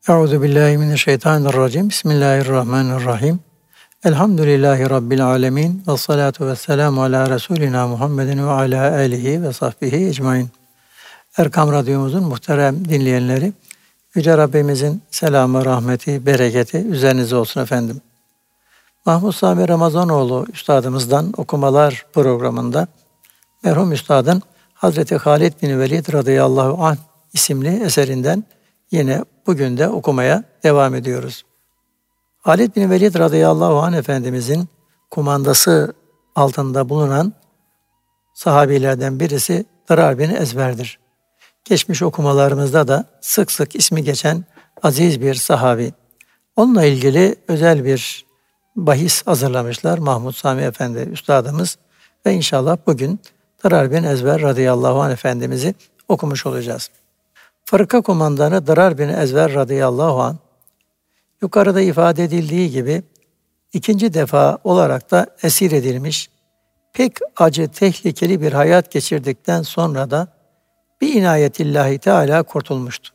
Euzubillahimineşşeytanirracim. Bismillahirrahmanirrahim. Elhamdülillahi Rabbil alemin. Ve salatu ve selamu ala Resulina Muhammedin ve ala alihi ve sahbihi ecmain. Erkam Radyomuzun muhterem dinleyenleri, Yüce Rabbimizin selamı, rahmeti, bereketi üzerinize olsun efendim. Mahmud Sami Ramazanoğlu Üstadımızdan okumalar programında merhum Üstadın Hazreti Halid bin Velid radıyallahu anh isimli eserinden yine bugün de okumaya devam ediyoruz. Halid bin Velid radıyallahu anh Efendimizin kumandası altında bulunan sahabilerden birisi Dırar bin Ezber'dir. Geçmiş okumalarımızda da sık sık ismi geçen aziz bir sahabi. Onunla ilgili özel bir bahis hazırlamışlar Mahmud Sami Efendi Üstadımız ve inşallah bugün Dırar bin Ezber radıyallahu anh Efendimiz'i okumuş olacağız. Fırka kumandanı Dırar bin Ezber radıyallahu anh, yukarıda ifade edildiği gibi ikinci defa olarak da esir edilmiş, pek acı, tehlikeli bir hayat geçirdikten sonra da bir inayetillahi Teala kurtulmuştu.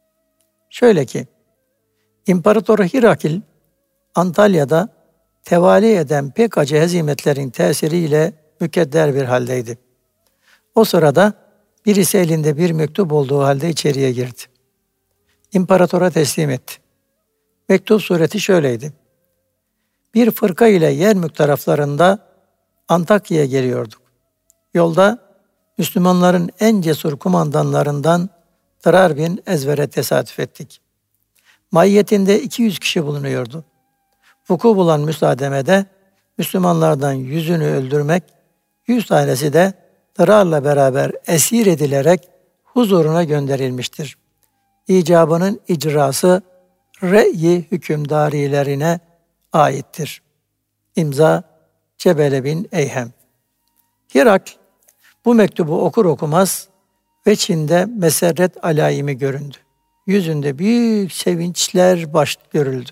Şöyle ki, İmparator Hirakil Antalya'da tevali eden pek acı hezimetlerin tesiriyle mükedder bir haldeydi. O sırada birisi elinde bir mektup olduğu halde içeriye girdi. İmparatora teslim etti. Mektup sureti şöyleydi. Bir fırka ile Yermük taraflarında Antakya'ya geliyorduk. Yolda Müslümanların en cesur kumandanlarından Dırar bin Ezber'e tesadüf ettik. Maiyetinde 200 kişi bulunuyordu. Vuku bulan müsaademede Müslümanlardan 100'ünü öldürmek, 100 tanesi de Dırar'la beraber esir edilerek huzuruna gönderilmiştir. İcabının icrası re'yi hükümdarilerine aittir. İmza Cebele bin Eyhem. Hirakl bu mektubu okur okumaz veçinde meserret alaimi göründü. Yüzünde büyük sevinçler görüldü.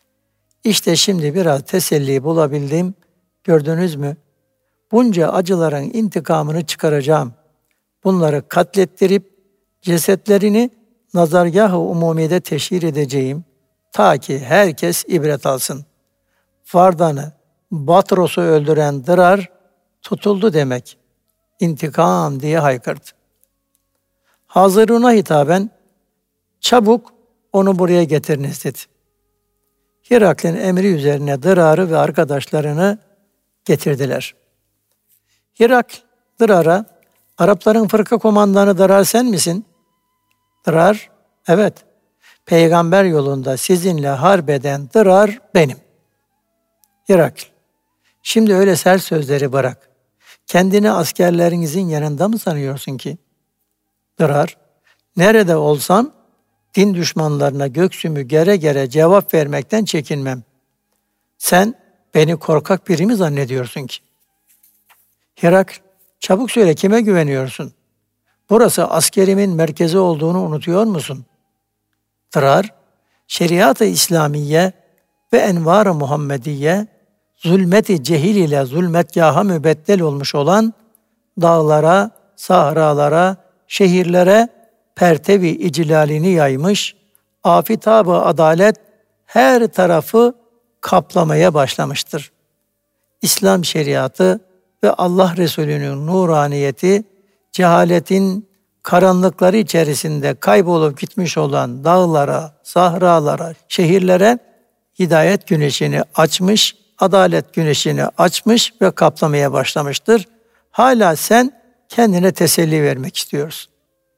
İşte şimdi biraz teselli bulabildim. Gördünüz mü? Bunca acıların intikamını çıkaracağım. Bunları katlettirip cesetlerini nazargâh-ı umumide teşhir edeceğim. Ta ki herkes ibret alsın. Vardan'ı, Batros'u öldüren Dırar tutuldu demek. İntikam diye haykırdı. Hazıruna hitaben çabuk onu buraya getiriniz dedi. Hirakl'in emri üzerine Dırar'ı ve arkadaşlarını getirdiler. Hirakl Dırar'a, Arapların fırka komandanı Dırar sen misin? Dırar, evet, peygamber yolunda sizinle harbeden Dırar benim. Hirakl, şimdi öyle sert sözleri bırak. Kendini askerlerinizin yanında mı sanıyorsun ki? Dırar, nerede olsam din düşmanlarına göksümü gere gere cevap vermekten çekinmem. Sen beni korkak biri mi zannediyorsun ki? Hirakl, çabuk söyle kime güveniyorsun? Burası askerimin merkezi olduğunu unutuyor musun? Dırar, şeriat-ı İslamiye ve envar-ı Muhammediye, zulmet-i cehil ile zulmetgaha mübeddel olmuş olan dağlara, sahralara, şehirlere pertevi iclalini yaymış, afitab-ı adalet her tarafı kaplamaya başlamıştır. İslam şeriatı ve Allah Resulü'nün nuraniyeti, cehaletin karanlıkları içerisinde kaybolup gitmiş olan dağlara, sahralara, şehirlere hidayet güneşini açmış, adalet güneşini açmış ve kaplamaya başlamıştır. Hala sen kendine teselli vermek istiyorsun.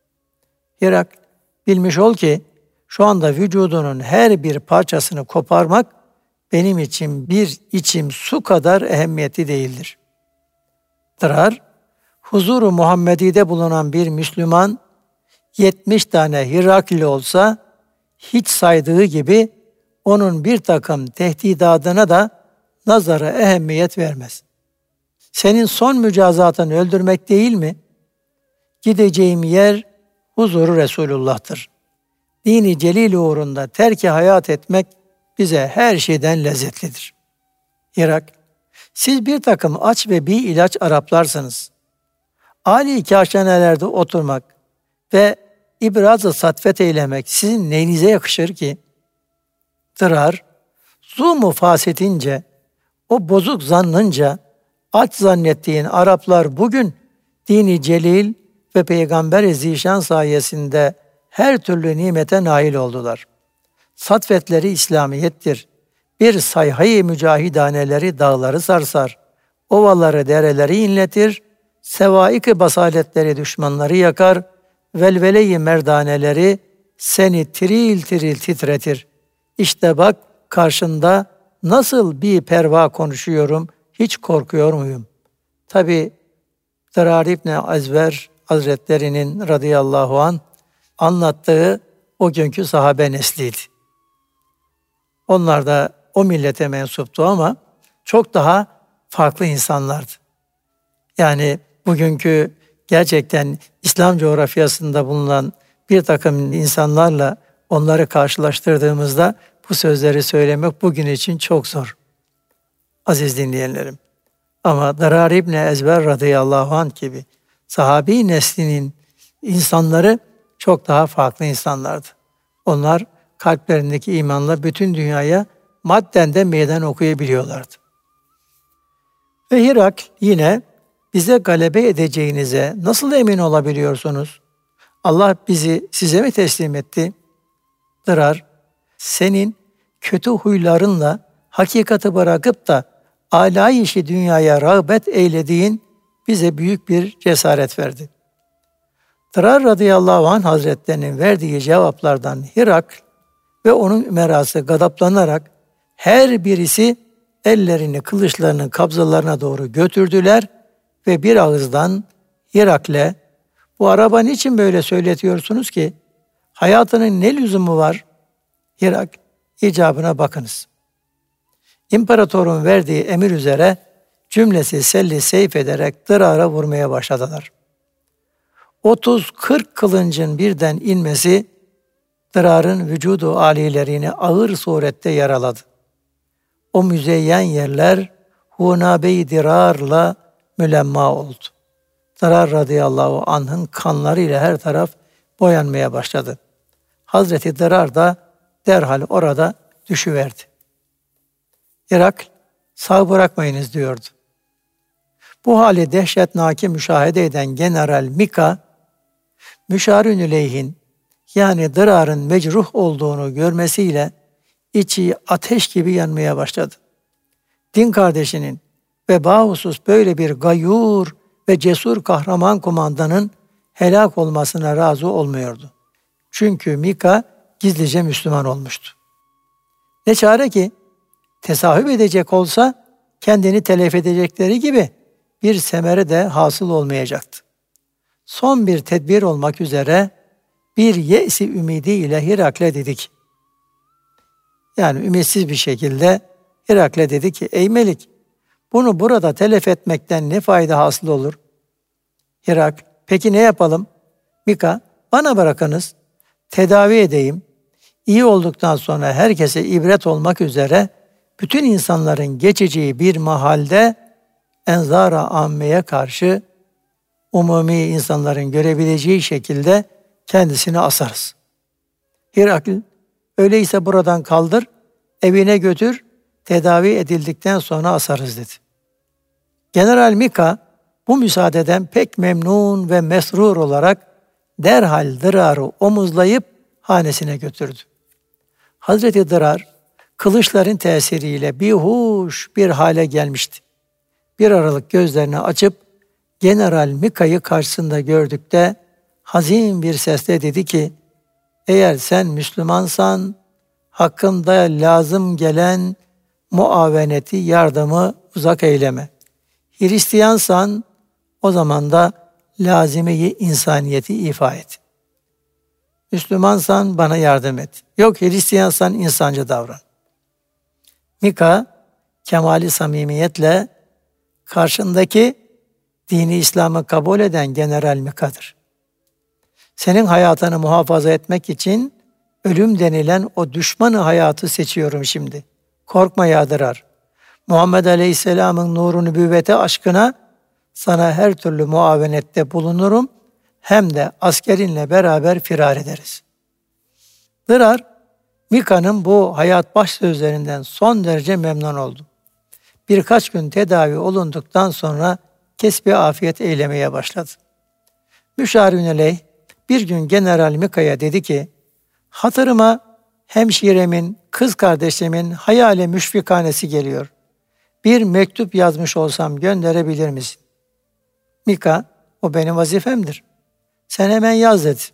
Hirakl, bilmiş ol ki şu anda vücudunun her bir parçasını koparmak benim için bir içim su kadar ehemmiyetli değildir. Dırar, huzuru Muhammedi'de bulunan bir Müslüman 70 tane Hirakli olsa hiç saydığı gibi onun bir takım tehdidadına da nazara ehemmiyet vermez. Senin son mücazatın öldürmek değil mi? Gideceğim yer huzuru Resulullah'tır. Dini celil uğrunda terki hayat etmek bize her şeyden lezzetlidir. Hirakl, siz bir takım aç ve bir ilaç Araplarsınız. âli kâşhanelerde oturmak ve ibraz-ı satvet eylemek sizin neyinize yakışır ki? Dırar, zulm-u fasetince, o bozuk zannınca, aç zannettiğin Araplar bugün dini celil ve Peygamber-i Zişan sayesinde her türlü nimete nail oldular. Satvetleri İslamiyettir. Bir sayhayı mücahidaneleri dağları sarsar. Ovaları dereleri inletir. Sevaik-i basaletleri düşmanları yakar. Velvele-i merdaneleri seni tiril tiril titretir. İşte bak karşında nasıl bir perva konuşuyorum, hiç korkuyor muyum? Tabi Dırar İbni Ezver Hazretlerinin radıyallahu anh anlattığı o günkü sahabe nesliydi. Onlar da o millete mensuptu ama çok daha farklı insanlardı. Yani bugünkü gerçekten İslam coğrafyasında bulunan bir takım insanlarla onları karşılaştırdığımızda bu sözleri söylemek bugün için çok zor. Aziz dinleyenlerim. Ama Dırar İbni Ezver radıyallahu anh gibi sahabi neslinin insanları çok daha farklı insanlardı. Onlar kalplerindeki imanla bütün dünyaya madden de meydan okuyabiliyorlardı. Ve Hirakl yine bize galebe edeceğinize nasıl emin olabiliyorsunuz? Allah bizi size mi teslim etti? Dırar, senin kötü huylarınla hakikati bırakıp da âlâ işi dünyaya rağbet eylediğin bize büyük bir cesaret verdi. Dırar radıyallahu anh hazretlerinin verdiği cevaplardan Hirakl ve onun ümerası gadaplanarak her birisi ellerini kılıçlarının kabzalarına doğru götürdüler ve bir ağızdan Hirakl'e bu araba niçin böyle söyletiyorsunuz ki? Hayatının ne lüzumu var? Hirakl icabına bakınız. İmparatorun verdiği emir üzere cümlesi selli seyf ederek Dırar'a vurmaya başladılar. 30-40 kılıncın birden inmesi Dırar'ın vücudu alilerini ağır surette yaraladı. O müzeyyen yerler hunabe-i dirarla mülemma oldu. Dırar radıyallahu anh'ın kanlarıyla her taraf boyanmaya başladı. Hazreti Dırar da derhal orada düşüverdi. Hirakl, sağ bırakmayınız diyordu. Bu hali dehşetnaki müşahede eden General Mika, Müşarün üleyhin yani Dırar'ın mecruh olduğunu görmesiyle içi ateş gibi yanmaya başladı. Din kardeşinin ve bahusus böyle bir gayur ve cesur kahraman kumandanın helak olmasına razı olmuyordu. Çünkü Mika gizlice Müslüman olmuştu. Ne çare ki tesahüp edecek olsa kendini telef edecekleri gibi bir semere de hasıl olmayacaktı. Son bir tedbir olmak üzere bir ye'si ümidiyle Hirakl'e dedik. Yani ümitsiz bir şekilde Hirakl'e dedi ki ey Melik bunu burada telef etmekten ne fayda hasıl olur? Hirakl peki ne yapalım? Mika bana bırakınız tedavi edeyim. İyi olduktan sonra herkese ibret olmak üzere bütün insanların geçeceği bir mahalde enzara ammeye karşı umumi insanların görebileceği şekilde kendisini asarız. Hirakl, öyleyse buradan kaldır, evine götür, tedavi edildikten sonra asarız dedi. General Mika bu müsaadeden pek memnun ve mesrur olarak derhal Dırar'ı omuzlayıp hanesine götürdü. Hazreti Dırar, kılıçların tesiriyle bihuş bir hale gelmişti. Bir aralık gözlerini açıp General Mika'yı karşısında gördükte hazin bir sesle dedi ki, eğer sen Müslümansan hakkında lazım gelen muaveneti, yardımı uzak eyleme. Hristiyansan o zaman da lazime-i insaniyeti ifa et. Müslümansan bana yardım et. Yok Hristiyansan insancı davran. Mika kemali samimiyetle karşındaki dini İslam'ı kabul eden General Mika'dır. Senin hayatını muhafaza etmek için ölüm denilen o düşmanı hayatı seçiyorum şimdi. Korkma ya Dırar. Muhammed Aleyhisselam'ın nuru nübüvvete aşkına sana her türlü muavenette bulunurum. hem de askerinle beraber firar ederiz. Dırar, Mika'nın bu hayat baş sözlerinden son derece memnun oldu. Birkaç gün tedavi olunduktan sonra kesbi afiyet eylemeye başladı. Müşavir aleyh bir gün General Mika'ya dedi ki, hatırıma hemşiremin, kız kardeşimin hayale müşfikanesi geliyor. Bir mektup yazmış olsam gönderebilir misin? Mika, o benim vazifemdir. Sen hemen yaz dedi.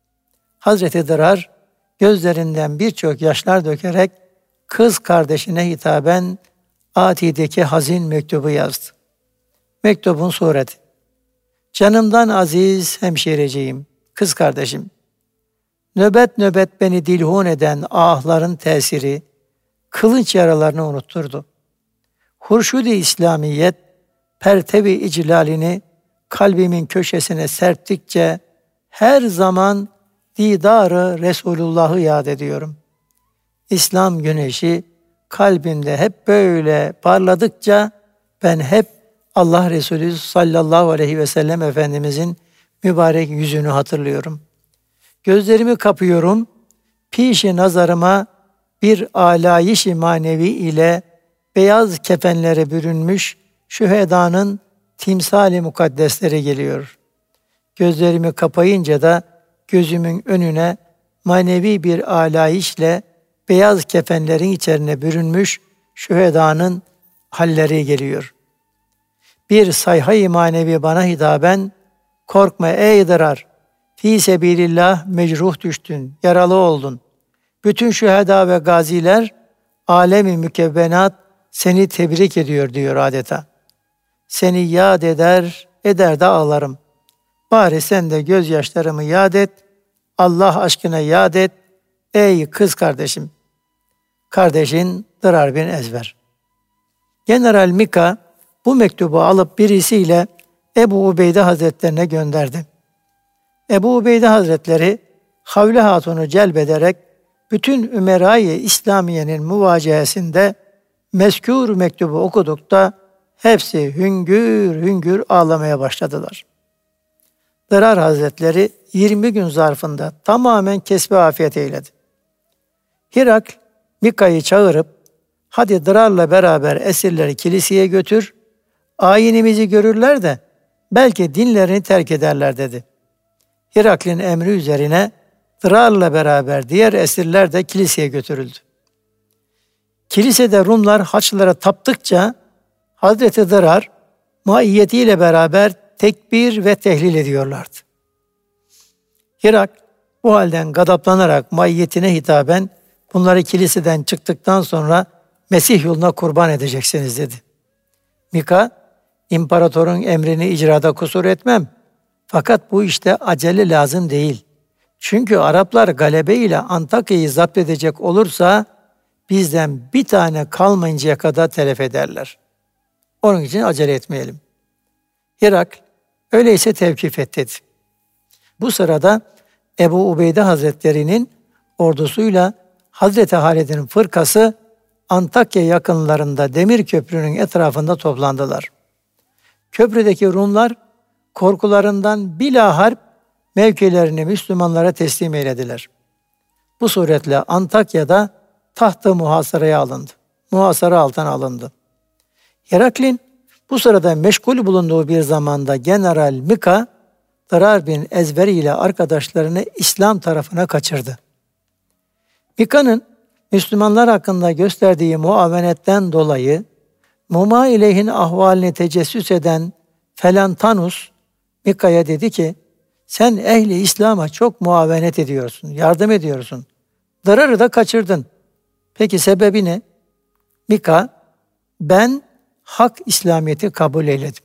Hazreti Dırar gözlerinden birçok yaşlar dökerek kız kardeşine hitaben Ati'deki hazin mektubu yazdı. Mektubun sureti. Canımdan aziz hemşireciğim, kız kardeşim. Nöbet nöbet beni dilhun eden ahların tesiri, kılınç yaralarını unutturdu. Hurşud-i İslamiyet, pertevi iclalini kalbimin köşesine serptikçe her zaman didarı Resulullah'ı yad ediyorum. İslam güneşi kalbimde hep böyle parladıkça ben hep Allah Resulü sallallahu aleyhi ve sellem Efendimizin mübarek yüzünü hatırlıyorum. Gözlerimi kapıyorum, pişi nazarıma bir alayişi manevi ile beyaz kefenlere bürünmüş şühedanın timsali mukaddesleri geliyor. Gözlerimi kapayınca da gözümün önüne manevi bir alayişle beyaz kefenlerin içerine bürünmüş şühedanın halleri geliyor. Bir sayha-i manevi bana hitaben, korkma ey Dırar, fi sebilillah mecruh düştün, yaralı oldun. Bütün şüheda ve gaziler, alemi mükevvenat seni tebrik ediyor diyor adeta. Seni yad eder de ağlarım. Bari sen de gözyaşlarımı yad et, Allah aşkına yad et, ey kız kardeşim. Kardeşin Dırar bin Ezver. General Mika bu mektubu alıp birisiyle Ebu Ubeyde Hazretlerine gönderdi. Ebu Ubeyde Hazretleri Havle Hatun'u celbederek bütün Ümera-i İslamiye'nin muvacehesinde mezkûr mektubu okudukta hepsi hüngür hüngür ağlamaya başladılar. Dırar Hazretleri 20 gün zarfında tamamen kesbi afiyet eyledi. Hirakl Mika'yı çağırıp hadi Dırar'la beraber esirleri kiliseye götür, ayinimizi görürler de belki dinlerini terk ederler dedi. Hirakl'in emri üzerine Dırar'la beraber diğer esirler de kiliseye götürüldü. Kilisede Rumlar Haçlılara taptıkça Hazreti Dırar maiyetiyle beraber tekbir ve tehlil ediyorlardı. Hirakl bu halden gadaplanarak maiyetine hitaben bunları kiliseden çıktıktan sonra Mesih yoluna kurban edeceksiniz dedi. Mika, imparatorun emrini icrada kusur etmem. Fakat bu işte acele lazım değil. Çünkü Araplar galebe ile Antakya'yı zapt edecek olursa bizden bir tane kalmayıncaya kadar telef ederler. Onun için acele etmeyelim. Hirakl, öyleyse tevkif et dedi. Bu sırada Ebu Ubeyde Hazretleri'nin ordusuyla Hazreti Halid'in fırkası Antakya yakınlarında Demir Köprü'nün etrafında toplandılar. Köprüdeki Rumlar korkularından bilaharp mevkilerini Müslümanlara teslim eylediler. Bu suretle Antakya'da taht-ı muhasaraya alındı. Muhasara altına alındı. Hirakl'in bu sırada meşgul bulunduğu bir zamanda General Mika, Dırar bin Ezver ile arkadaşlarını İslam tarafına kaçırdı. Mika'nın Müslümanlar hakkında gösterdiği muavenetten dolayı Mumaileh'in ahvalini tecessüs eden Felantanus Mika'ya dedi ki, sen ehli İslam'a çok muavenet ediyorsun, yardım ediyorsun. Dırar'ı da kaçırdın. Peki sebebi ne? Mika, ben hak İslamiyet'i kabul eyledim.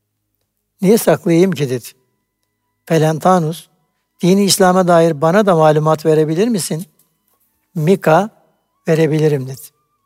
Niye saklayayım ki dedi. Felantanus, dini İslam'a dair bana da malumat verebilir misin? Mika, verebilirim dedi.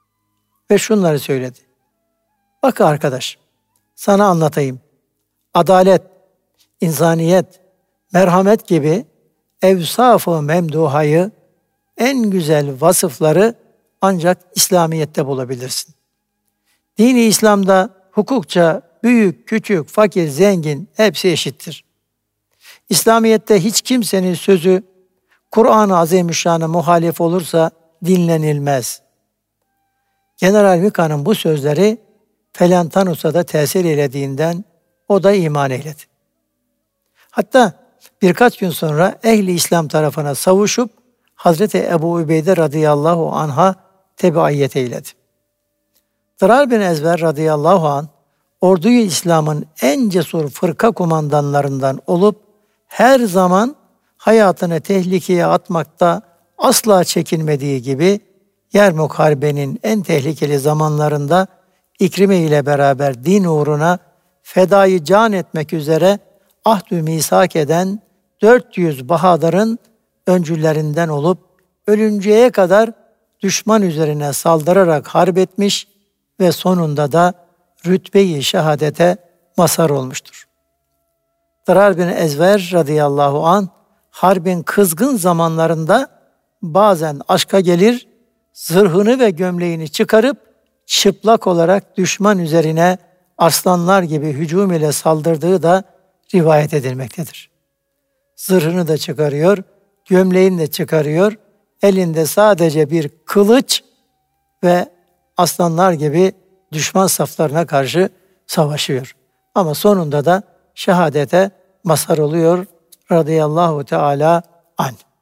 Ve şunları söyledi. Bak arkadaş, sana anlatayım. Adalet, insaniyet, merhamet gibi evsaf-ı memduhayı, en güzel vasıfları ancak İslamiyet'te bulabilirsin. Dini İslam'da hukukça büyük, küçük, fakir, zengin hepsi eşittir. İslamiyet'te hiç kimsenin sözü Kur'an-ı Azimüşşan'a muhalif olursa dinlenilmez. General Vika'nın bu sözleri Felantanus'a da tesir eylediğinden o da iman eyledi. Hatta birkaç gün sonra ehli İslam tarafına savuşup Hazreti Ebu Übeyde radıyallahu anh'a tebaiyet eyledi. Dırar bin Ezver radıyallahu anh orduyu İslam'ın en cesur fırka kumandanlarından olup her zaman hayatını tehlikeye atmakta asla çekinmediği gibi Yermuk Harbi'nin en tehlikeli zamanlarında İkrime ile beraber din uğruna fedayı can etmek üzere ahdü misak eden 400 bahadırın öncülerinden olup ölünceye kadar düşman üzerine saldırarak harp etmiş ve sonunda da rütbe-i şehadete mazhar olmuştur. Dırar bin Ezver radıyallahu anh harbin kızgın zamanlarında bazen aşka gelir, zırhını ve gömleğini çıkarıp çıplak olarak düşman üzerine aslanlar gibi hücum ile saldırdığı da rivayet edilmektedir. Zırhını da çıkarıyor, gömleğini de çıkarıyor, elinde sadece bir kılıç ve aslanlar gibi düşman saflarına karşı savaşıyor. Ama sonunda da şehadete mazhar oluyor radıyallahu teala anh.